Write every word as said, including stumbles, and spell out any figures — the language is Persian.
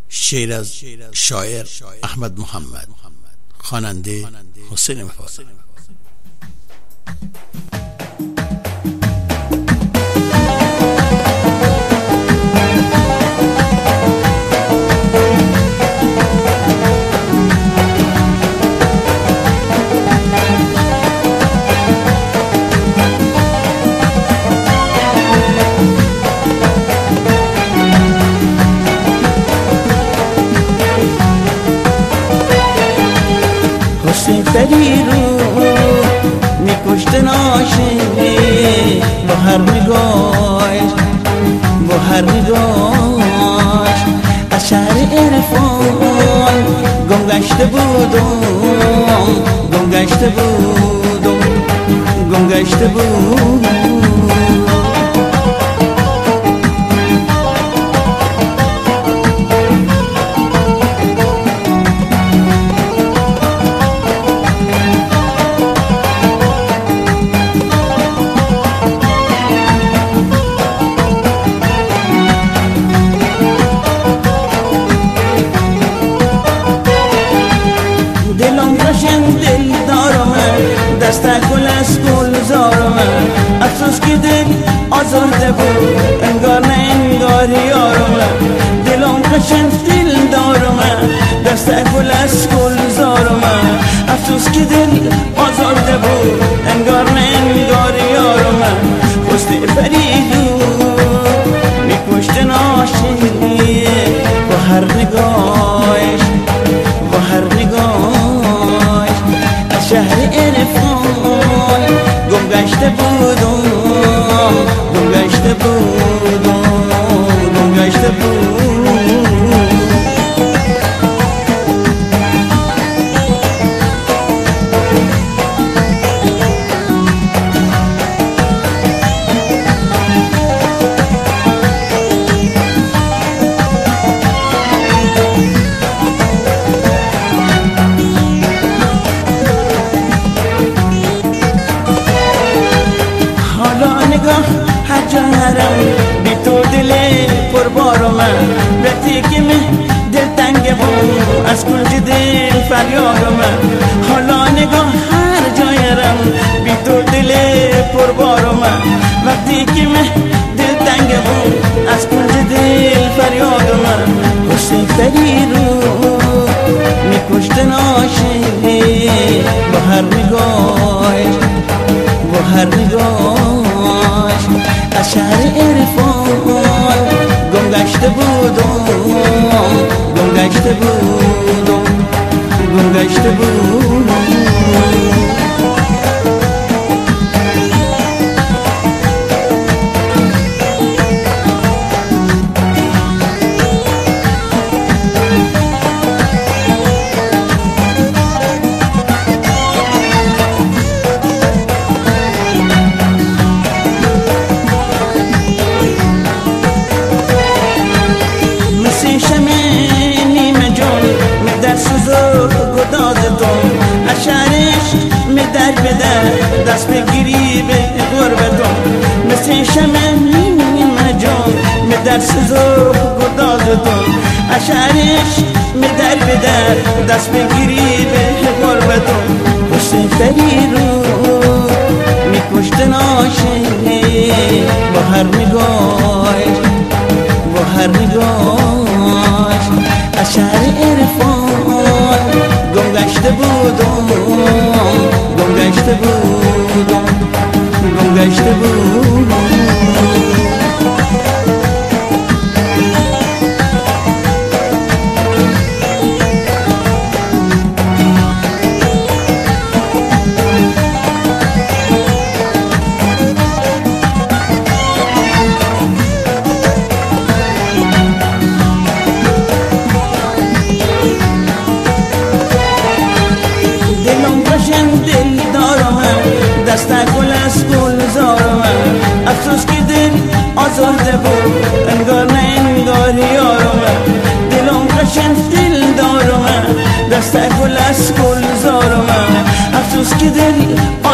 شعر از شاعر احمد محمد، خواننده حسین وفایی. سری رو میکشت ناشی با هر نگاهش، با هر نگاهش از شهر عرفان گم گشته بودم، گم گشته بودم، گم گشته بودم. دست گل از گلزارم، افسوس که دل آزرده بود انگار نه انگار یارم. دلم قشنگ دل دارم، دست گل از گلزارم، افسوس که دل آزرده بود انگار نه انگار یارم. حسن فریدو میکشت ناشی با هر نگاهش، با هر نگاهش از شهر عرفان گم گشته بودم، گم گشته بودم، گم گشته بودم. هر جا هرم بی تو دل پربارم، وقتی که من دل تنگ بود از کنج دل فریادم. حالا نگاه هر جا هرم بی تو دل پربارم، وقتی که من دل تنگ بود از کنج دل فریادم. حسین فری رو میکشت ناشی با هر نگاهش، با هر نگاهش از شهر عرفان گم گشته بودم، گم گشته بودم، گم گشته بودم. در بدر دست بگیری به غربتم، مثل شمع نیمه جان می در سزا گدازتم. اشعرش می در بدر دست بگیری به غربتم. حسین فری رو میکشت ناشی با هر نگاهش، با هر نگاهش از شهر عرفان گم گشته بودم، گم گشته بودم، گم گشته بودم. دست گل از گلزارم، افسوس که دل آزرده بود انگار نه انگار یارم. دلم قشنگ دل دارم، دست گل از گلزارم، افسوس که دل